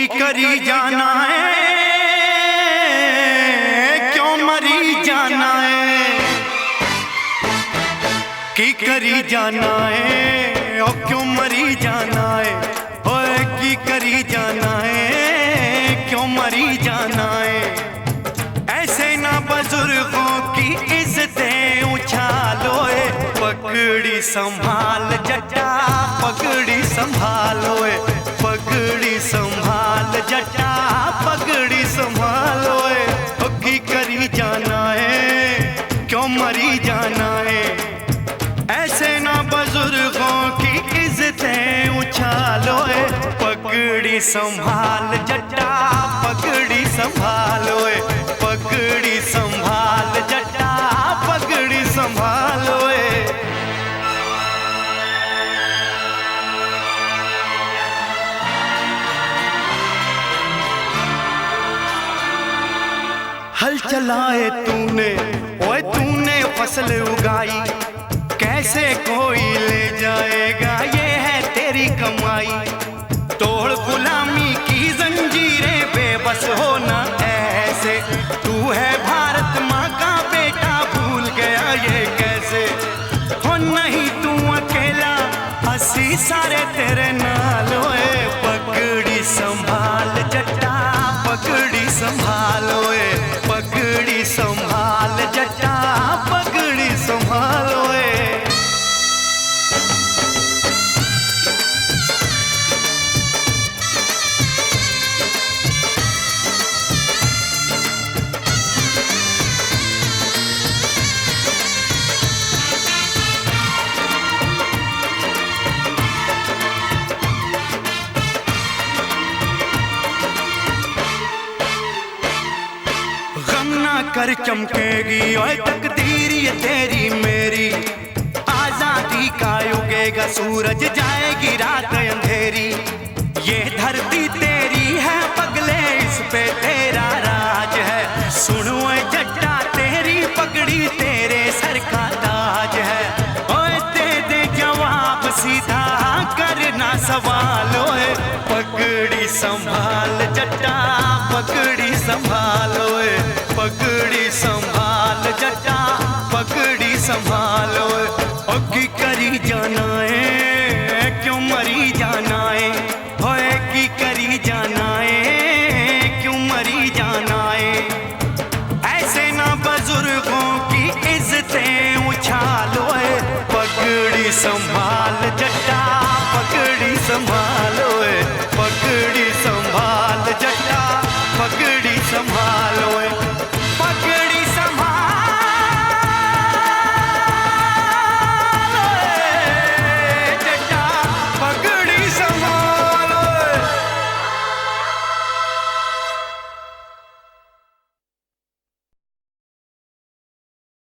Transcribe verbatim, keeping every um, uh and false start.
की करी जाना है, क्यों मरी जाना है, की करी जाना है, ओ क्यों मरी जाना है, ओए की करी जाना है, क्यों मरी जाना है। ऐसे ना बुजुर्गों की इज्जतें उछालो, पगड़ी संभाल जटा, पगड़ी संभालो, पगड़ी संभाल जटा, पगड़ी संभालो। की करी जाना है, क्यों मरी जाना है। ऐसे ना बुजुर्गों की इज्जतें उछालो, पगड़ी संभाल जटा, पगड़ी संभालो, पगड़ी संभाल जटा, पगड़ी संभालो। हल चलाए तूने, ओए तूने फसल उगाई, कैसे कोई ले जाएगा, ये है तेरी कमाई। तोड़ गुलामी की जंजीरें, बेबस होना ऐसे, तू है भारत माँ का बेटा, भूल गया ये कैसे। हो नहीं तू अकेला, हंसी सारे तेरे नाल, पगड़ी संभाल जटा, पगड़ी संभालो, पगड़ी संभाल जटा, पगड़ी संभालो। कर चमकेगी ओए तकदीर ये तेरी मेरी, आजादी का उगेगा सूरज, जाएगी रात अंधेरी। ये धरती तेरी है पगले, इस पे तेरा राज है। सुनो जट्टा तेरी पगड़ी, तेरे सर का ताज है। ओए दे दे जवाब सीधा, करना सवाल, ओए पगड़ी संभाल जट्टा, पगड़ी संभालो, पगड़ी संभाल जटा, पगड़ी संभालो। ओ की करी जाना है, क्यों मरी जाना है, होए की करी जाना है, क्यों मरी जाना है। ऐसे ना बुजुर्गों की इज्जतें उछालो, पगड़ी संभाल जटा, पगड़ी संभाल।